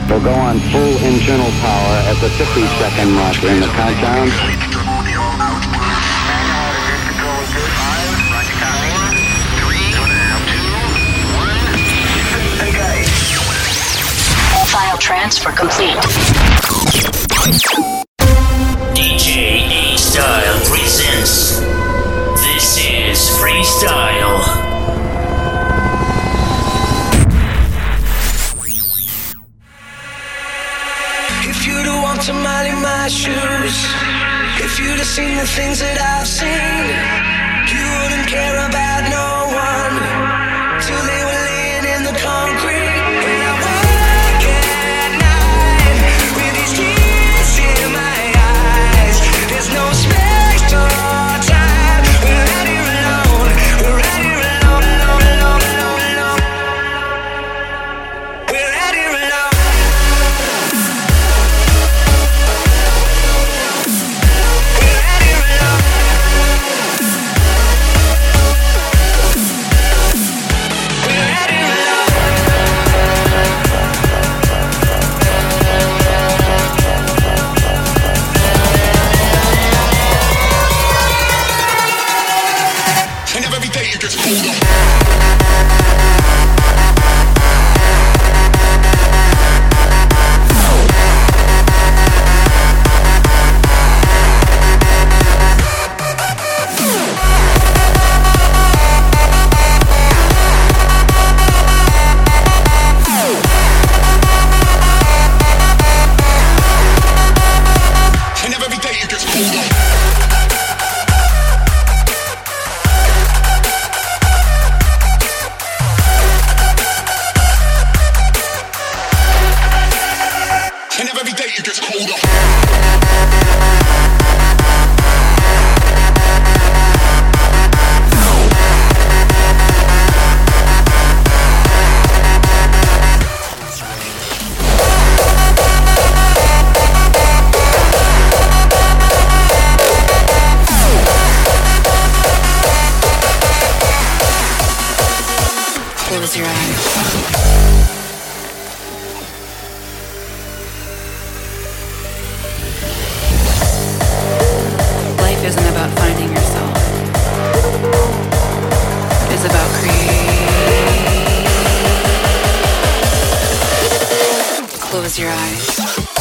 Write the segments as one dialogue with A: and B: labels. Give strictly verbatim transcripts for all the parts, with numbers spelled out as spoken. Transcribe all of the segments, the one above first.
A: We'll go on full internal power at the fifty second mark in the countdown.
B: File transfer complete.
C: D J A-Style presents. This is Freestyle.
D: If you'd have walked a mile in my shoes, if you'd have seen the things that I've seen, you wouldn't care about no one till they were laying in the concrete. And I work at night with these tears in my eyes. There's no space or time. We're out here alone. We're out here alone, alone, alone, alone, alone. We're out here alone.
E: Close your eyes. Life isn't about finding yourself. It's about creating. Close your eyes.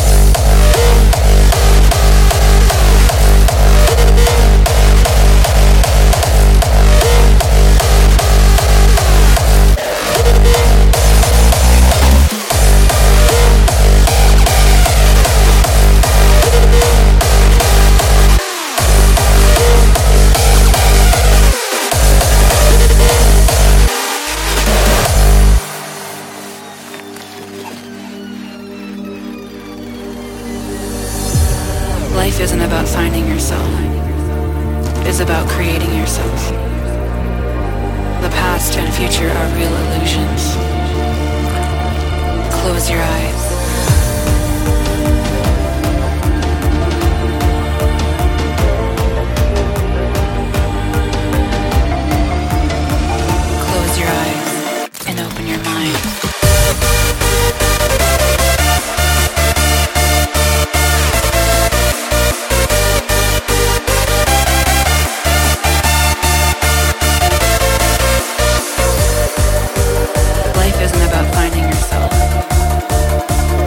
E: Life isn't about finding yourself. It's about creating yourself. The past and future are real illusions. Close your eyes. Close your eyes and open your mind. Life isn't about finding yourself.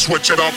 F: switch it up.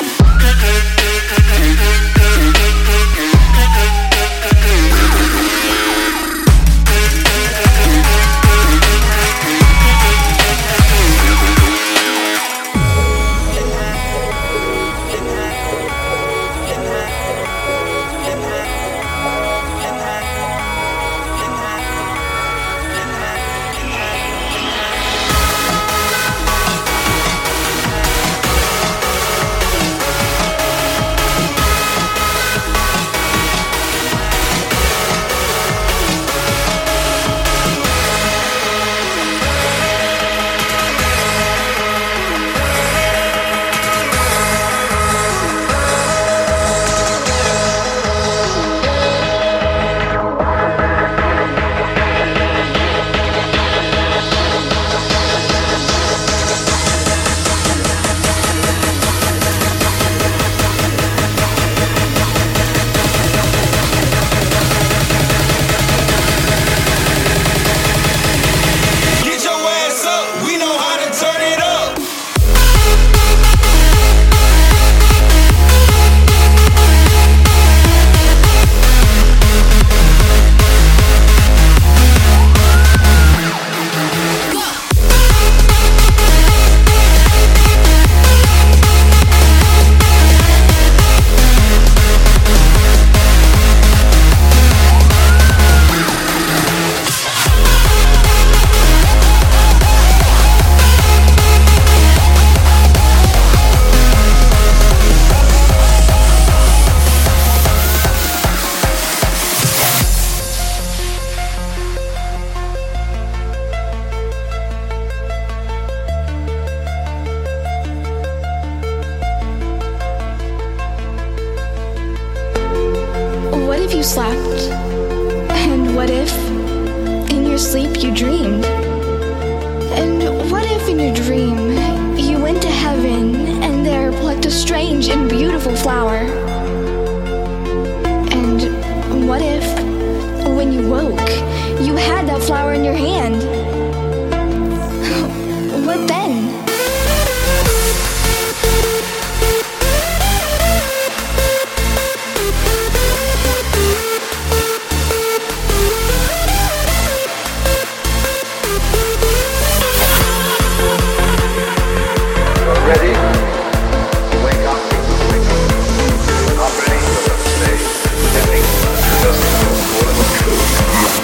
G: You slept? And what if in your sleep you dreamed? And what if in your dream you went to heaven and there plucked a strange and beautiful flower? And what if when you woke you had that flower in your hand? What then?
H: Ready? Wake up. Operating from the stage. Heading to the school of truth.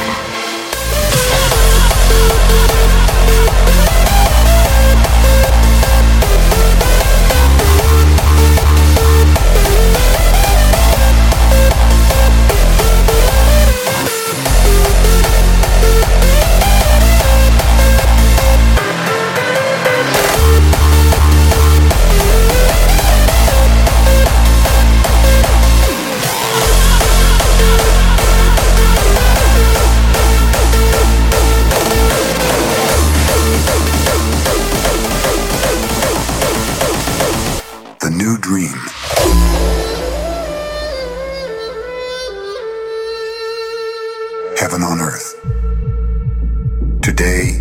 I: Heaven on earth. Today,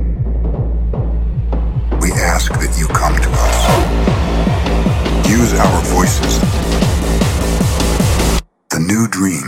I: we ask that you come to us. Use our voices. The new dream.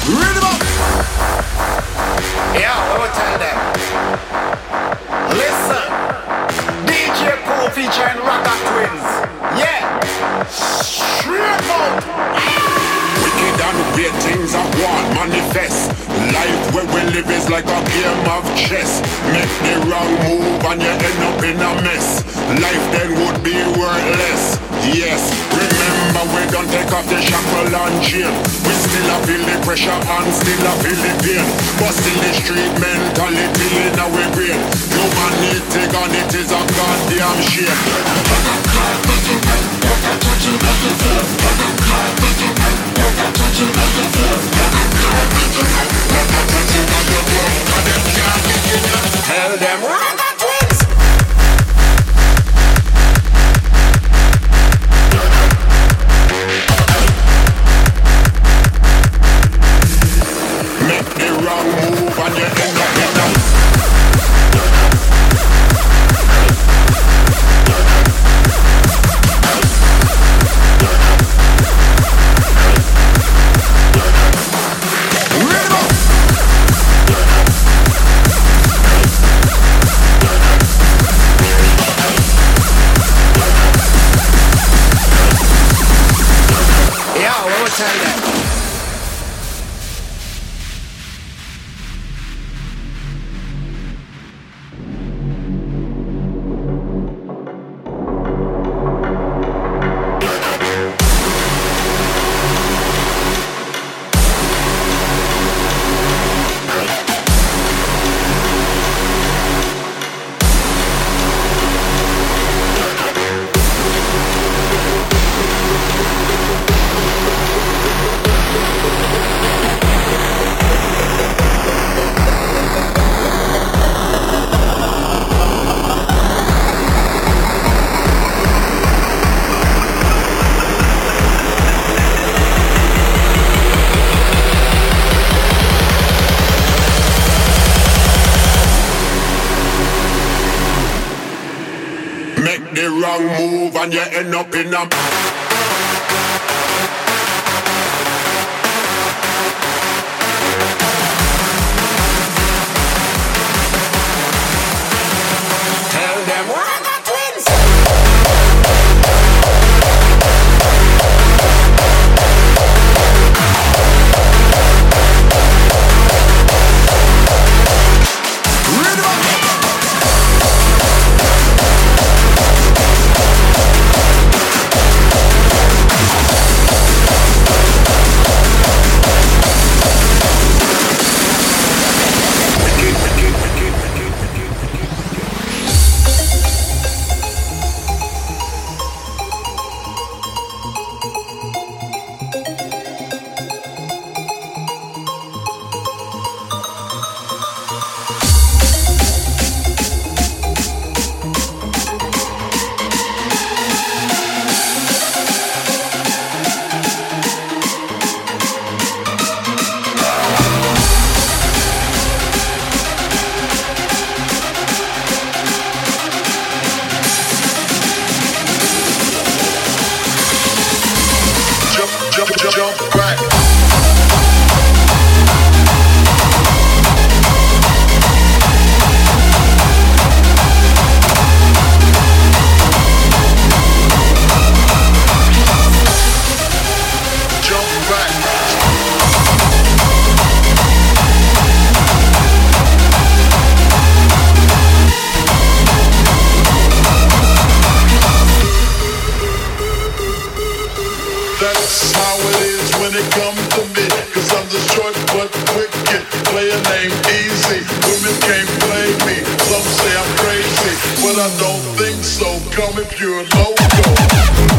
F: Read them up. Yeah, we will tell them. Listen, D J Cool featuring Ragga Twins. Yeah, straight out.
J: Wicked and weird things I want manifest. Life where we live is like a game of chess. Make the wrong move and you end up in a mess. Life then would be worthless. Yes, remember we don't take off the shackle and chain. We still a feel the pressure and still a feel the pain. But still the street mentality in our brain. Humanity and it is a goddamn shame.
F: Tell them Ragga Twins.
J: Make the wrong move and you end up in a
F: Tell them.
J: the wrong move and you end up in a
F: Tell them Ragga Twins.
J: jump, jump, jump back.
K: That's how it is when it comes to me, cause I'm the short but wicked, player named Easy. Women can't play me, some say I'm crazy, but I don't think so, call me pure loco.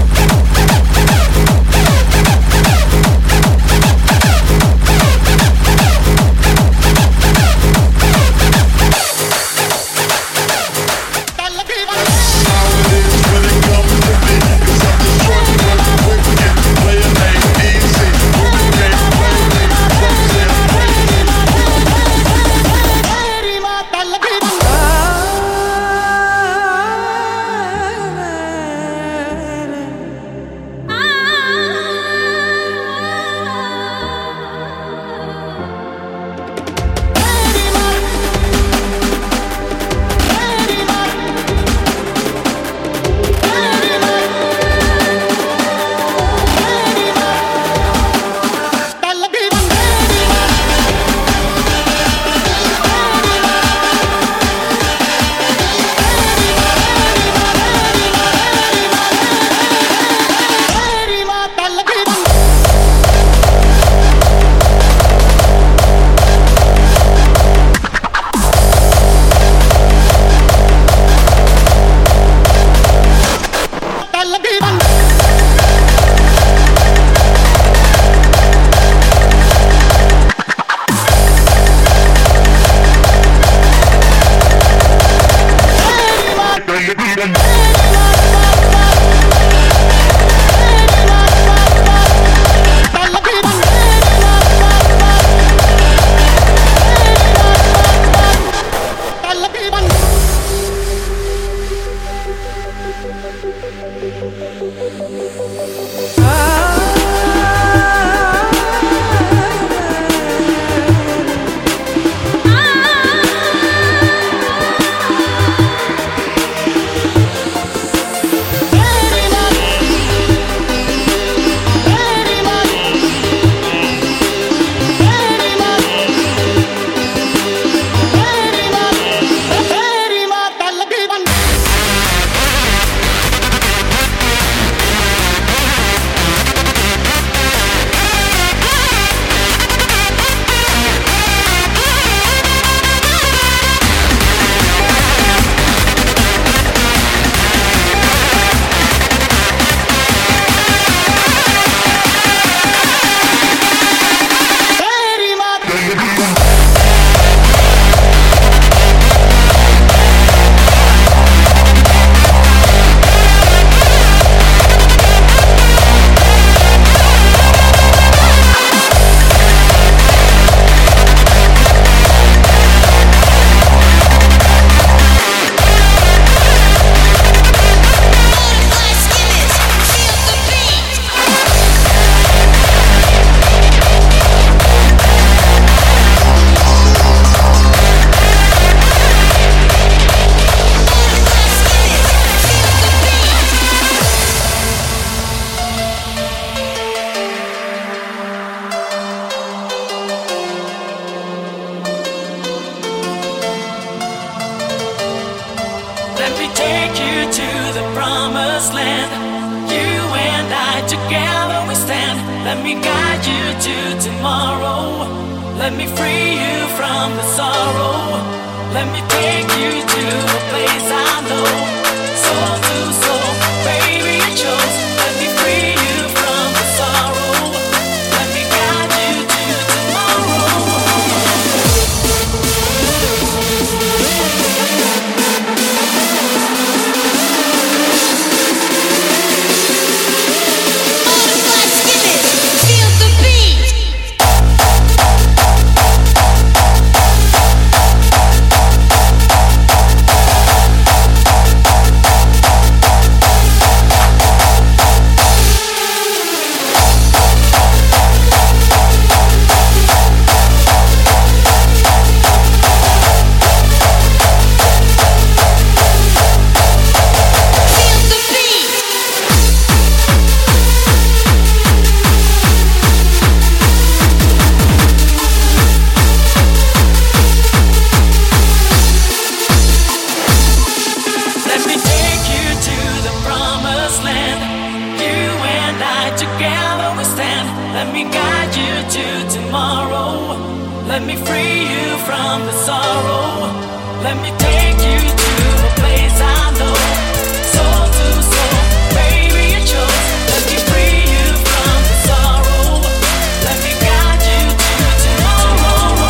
L: promised land. You and I together we stand. Let me guide you to tomorrow. Let me free you from the sorrow. Let me take you to a place I know. Soul to soul, baby, I chose. Let me free you from the sorrow. Let me guide you to tomorrow. Let me free you from the sorrow. Let me take you to a place I know. Soul to soul, baby, I chose. Let me free you from the sorrow. Let me guide you to tomorrow.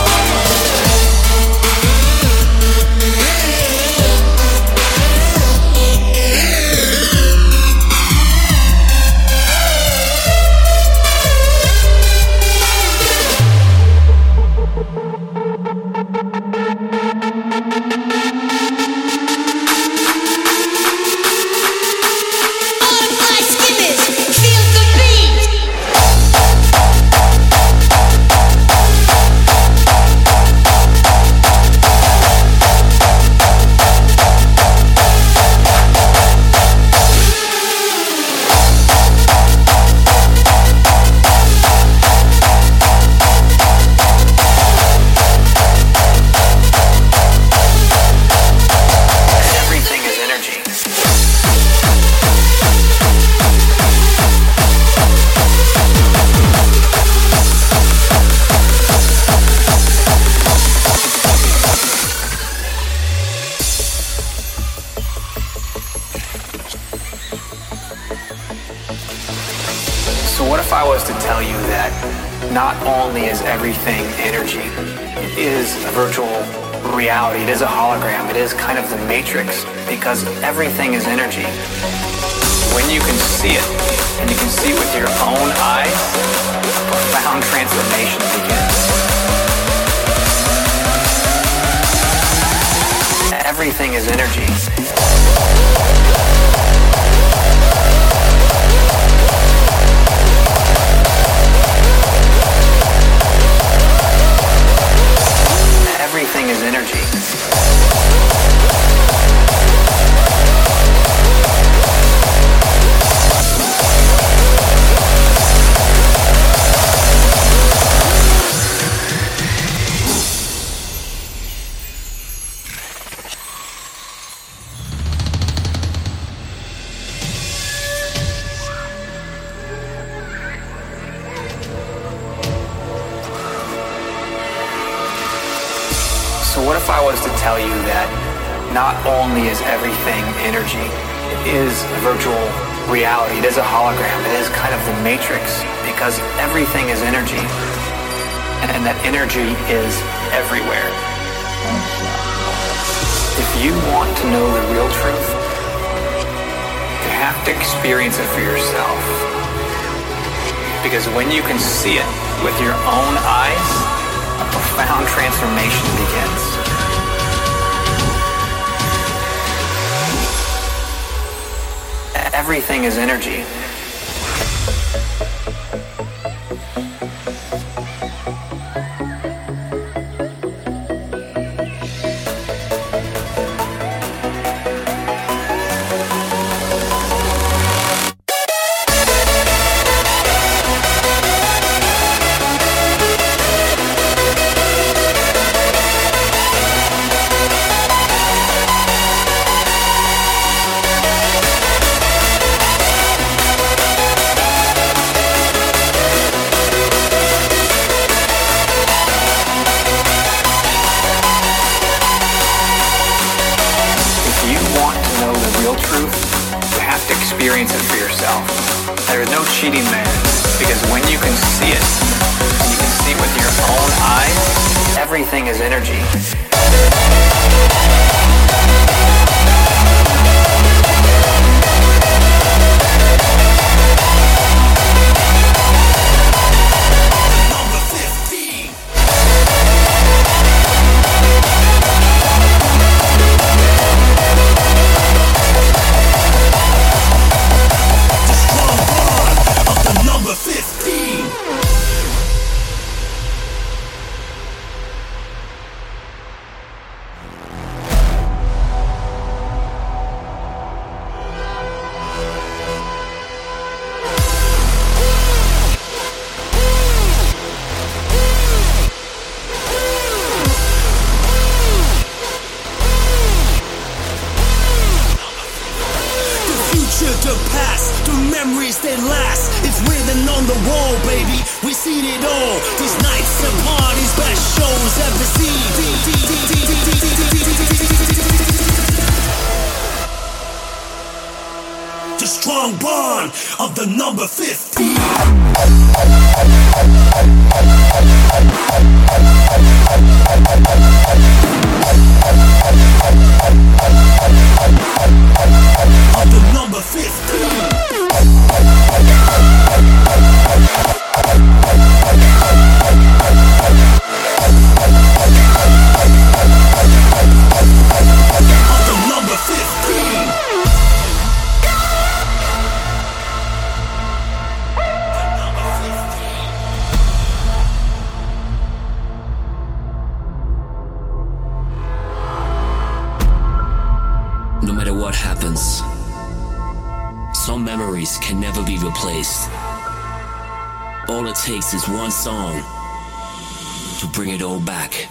M: Not only is everything energy, it is a virtual reality, it is a hologram, it is kind of the matrix, because everything is energy. When you can see it, and you can see it with your own eyes, a profound transformation begins. Everything is energy. Everything is energy. What if I was to tell you that not only is everything energy, it is a virtual reality, it is a hologram, it is kind of the matrix, because everything is energy, and that energy is everywhere. If you want to know the real truth, you have to experience it for yourself. Because when you can see it with your own eyes, a profound transformation begins. Everything is energy. experience it for yourself. There is no cheating there, because when you can see it, and you can see it with your own eyes, everything is energy.
N: Is one song to bring it all back.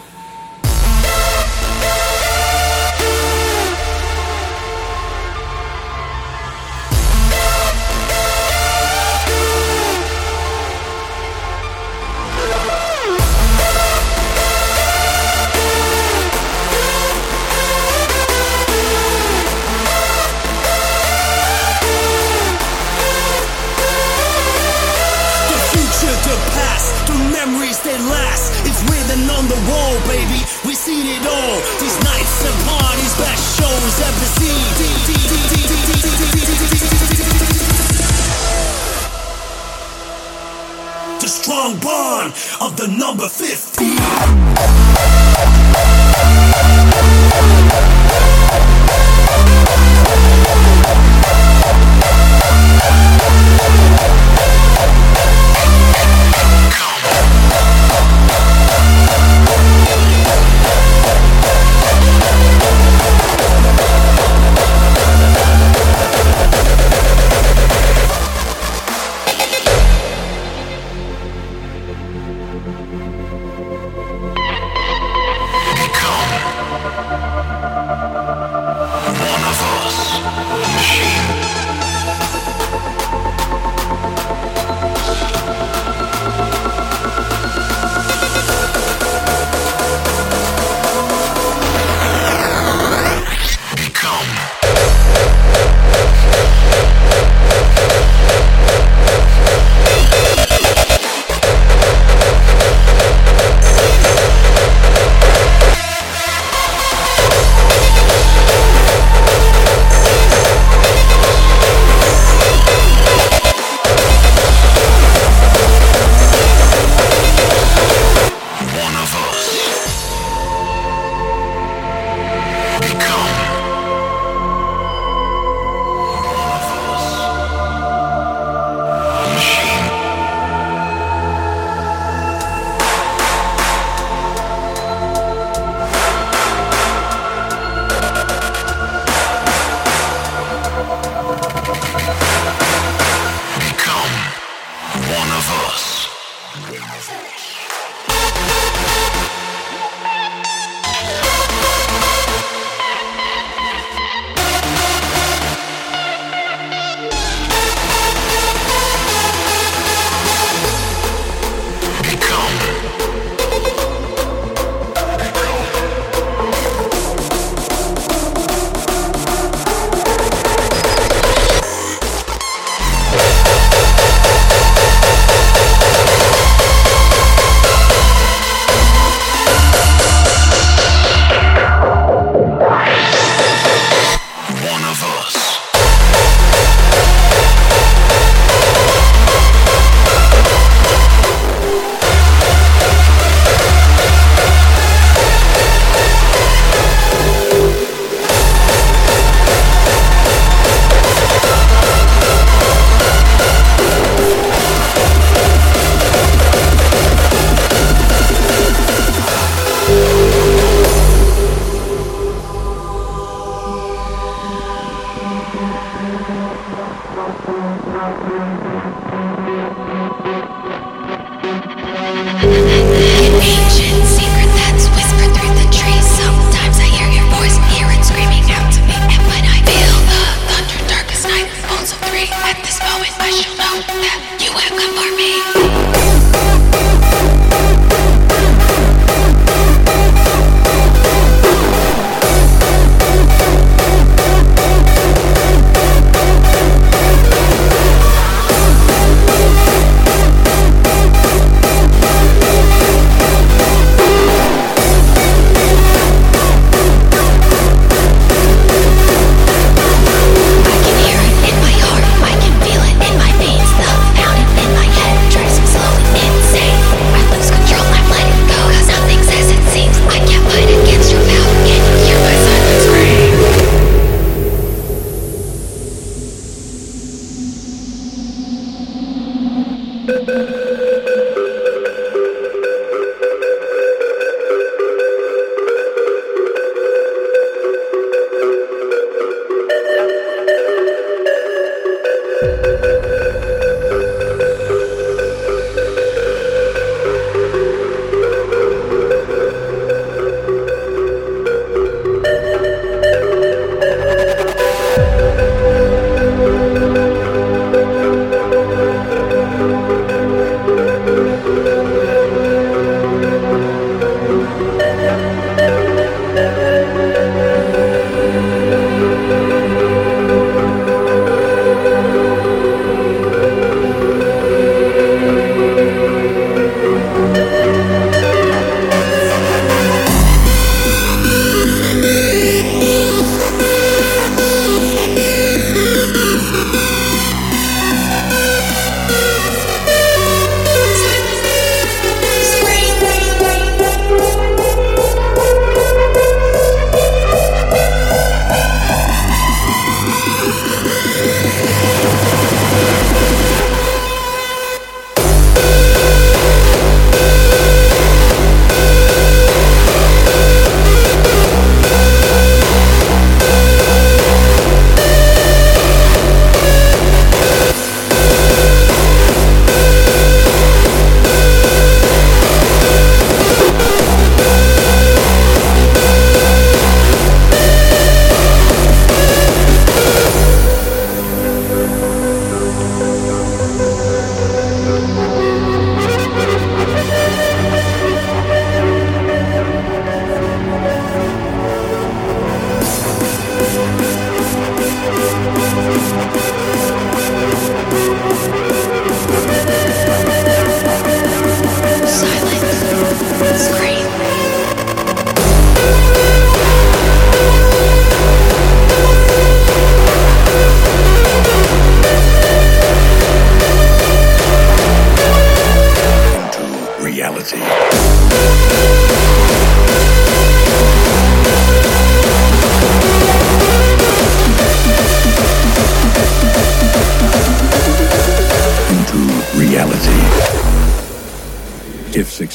O: Of the number fifteen.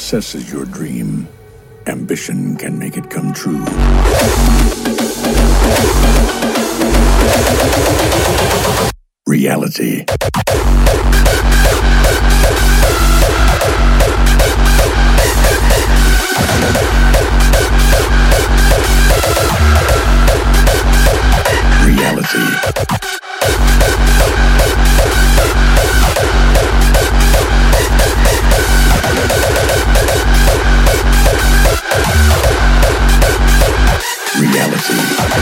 P: success is your dream, ambition can make it come true. Reality. Reality. Reality.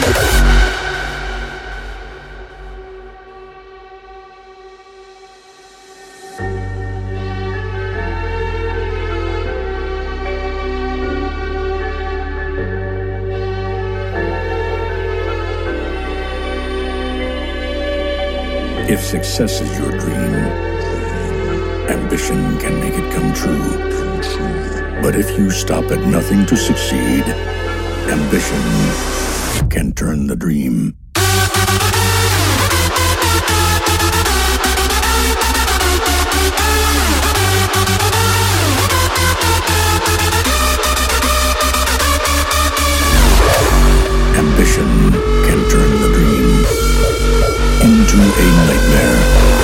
P: If success is your dream, ambition can make it come true. But if you stop at nothing to succeed, ambition can turn the dream. Ambition can turn the dream into a nightmare.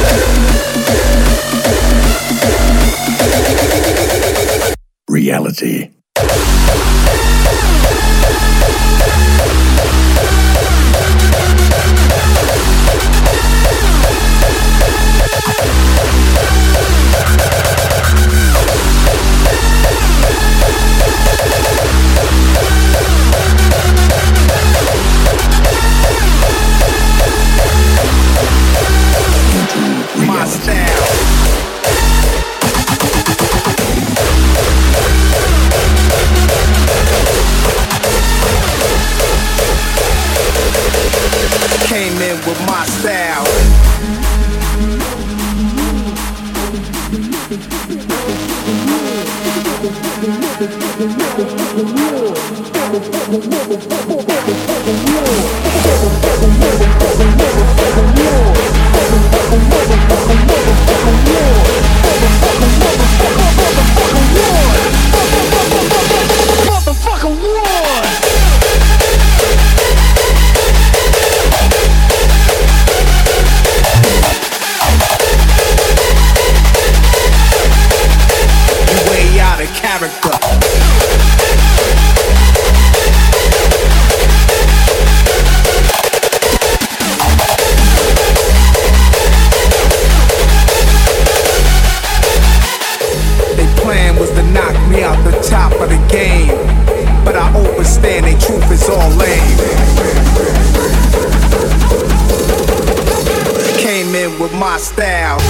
P: Reality.
F: Came in with my style. Motherfucker war! Character. Their plan was to knock me out the top of the game, but I overstand their truth is all lame. Came in with my style.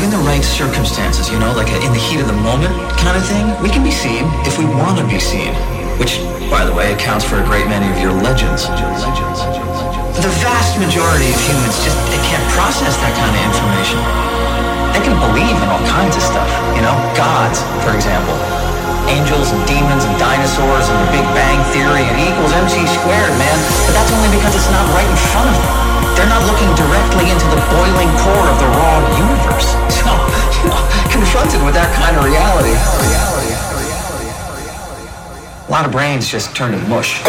Q: given the right circumstances, you know, like a, in the heat of the moment kind of thing, we can be seen if we want to be seen. Which, by the way, accounts for a great many of your legends. The vast majority of humans just, they can't process that kind of information. They can believe in all kinds of stuff, you know, gods, for example. Angels and demons and dinosaurs and the Big Bang Theory and E equals M C squared, man. But that's only because it's not right in front of them. They're not looking directly into the boiling core of the raw universe. So, you know, confronted with that kind of reality, a lot of brains just turn to mush.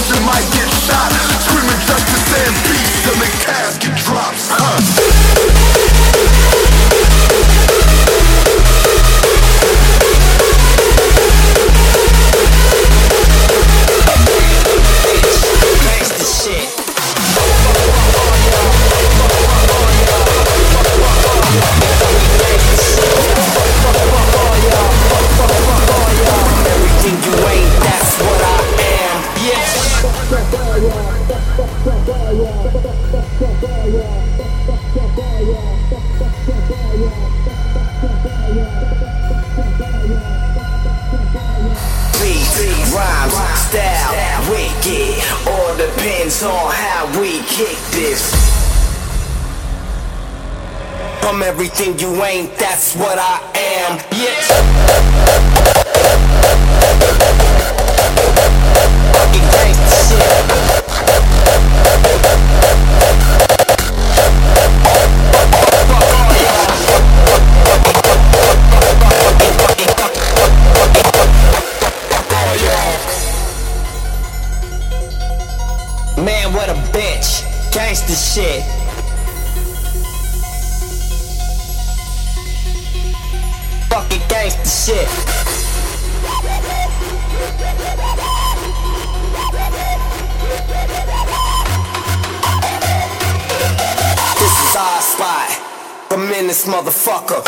K: you might get shot. Screaming justice and peace till the casket drops. Huh.
R: On how we kick this. I'm everything you ain't, that's what I am. Yes. Fucking gangsta shit. Man, what a bitch. Gangsta shit. Fucking gangsta shit. This is our spot. I'm in this motherfucker.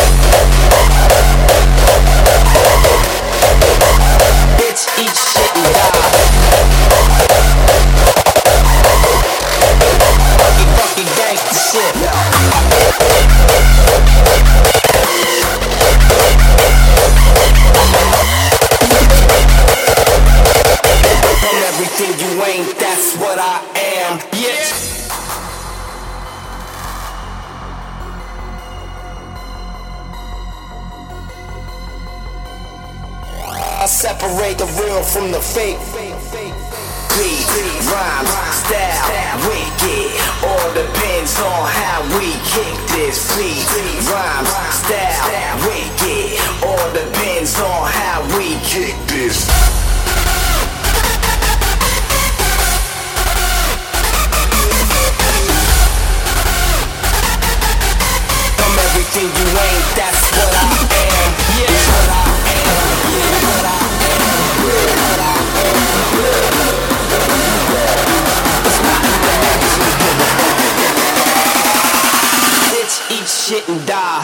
R: Bitch, eat shit and die. Fucking, fucking gangsta shit. I'm everything you ain't, that's what I am. Yeah. I separate the real from the fake. Beat, rhyme, style, wicked. All depends on how we kick this. Beat, rhyme, style, wicked. All depends on how we kick this. I'm everything you ain't, that's what I am. Yeah, what I am. Yeah, what I am. What I am. Bitch, eat shit and die.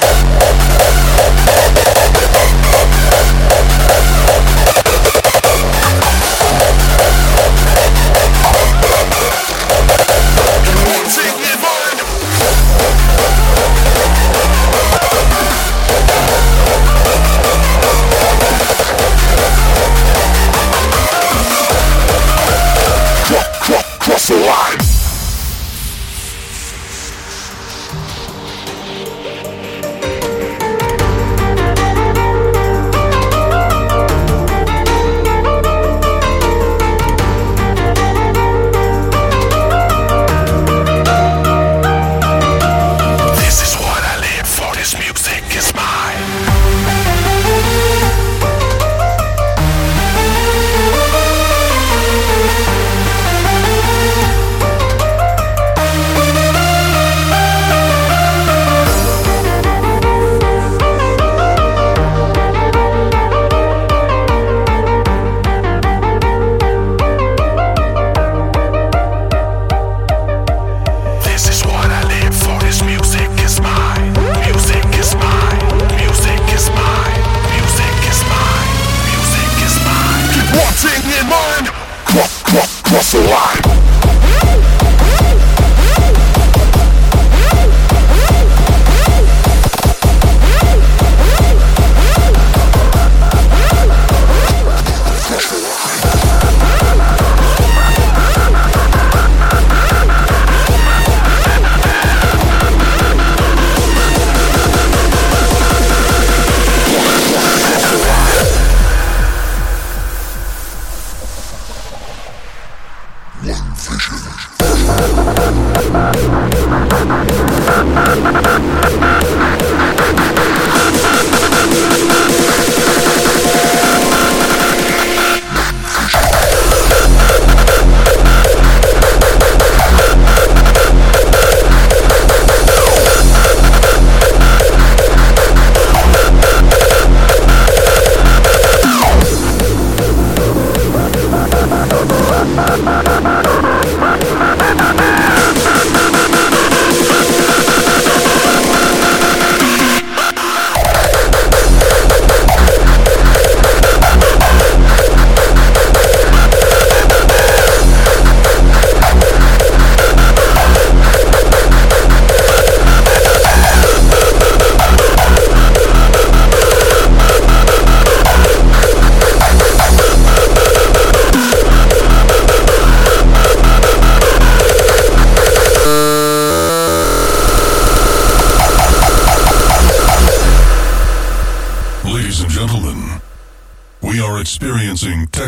K: Cross the line.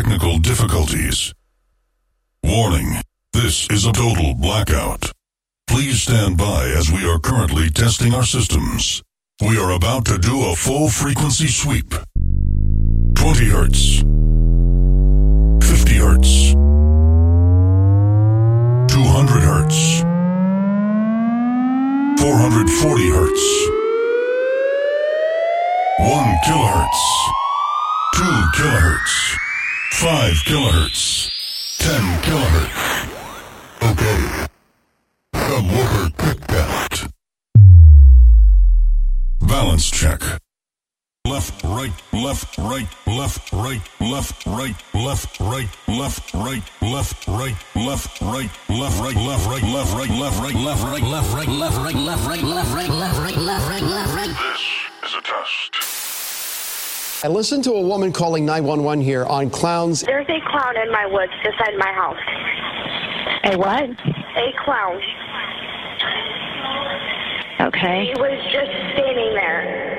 S: technical difficulties. Warning, this is a total blackout. Please stand by as we are currently testing our systems. We are about to do a full frequency sweep. twenty hertz. fifty hertz. two hundred hertz. four hundred forty hertz. one kilohertz. two kilohertz. five kilohertz. ten kilohertz. Okay. The motor kicked out. Balance check. Left, right, left, right, left, right, left, right, left, right, left, right, left, right, left, right, left, right, left, right, left, right, left, right, left, right, left, right, left, right, left, right, left, right, left, right, left, right, left, right. This is a test.
T: I listened to a woman calling nine one one here on clowns.
U: There's a clown in my woods beside my house.
V: A what?
U: A clown.
V: Okay.
U: He was just standing there.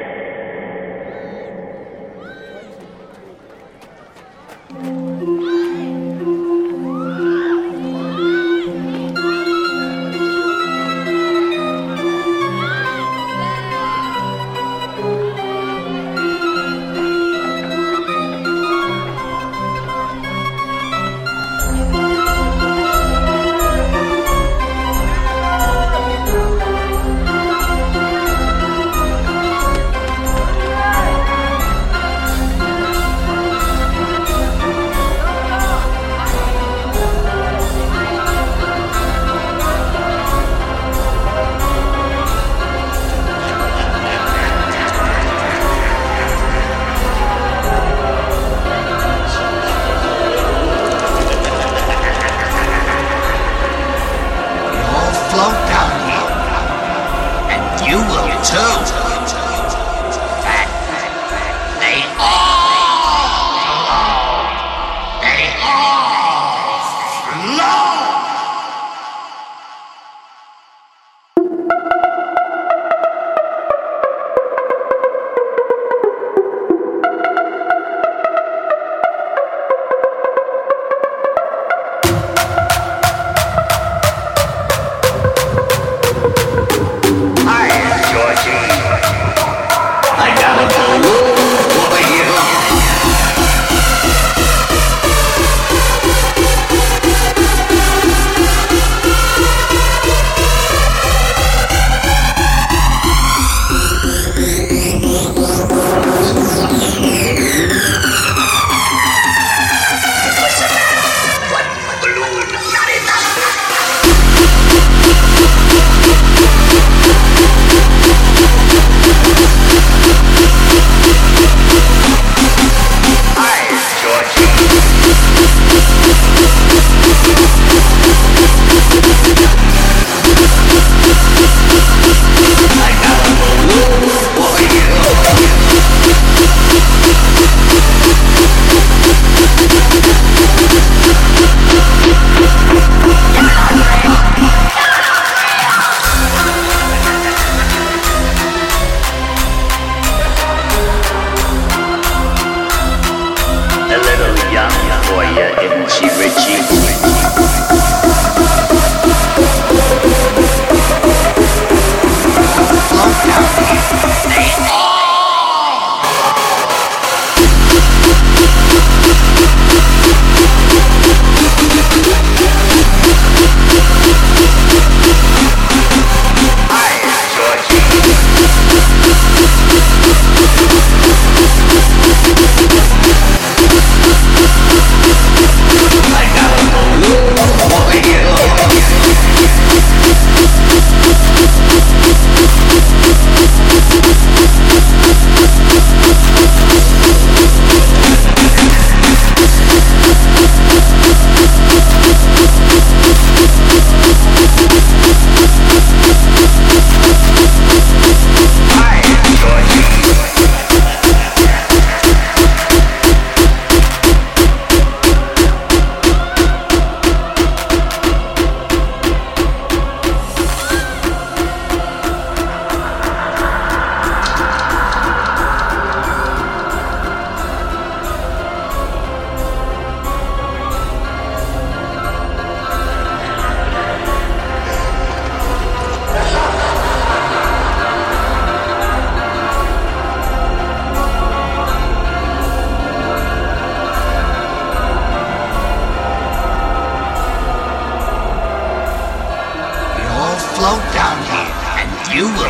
R: Georgie.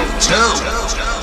C: two.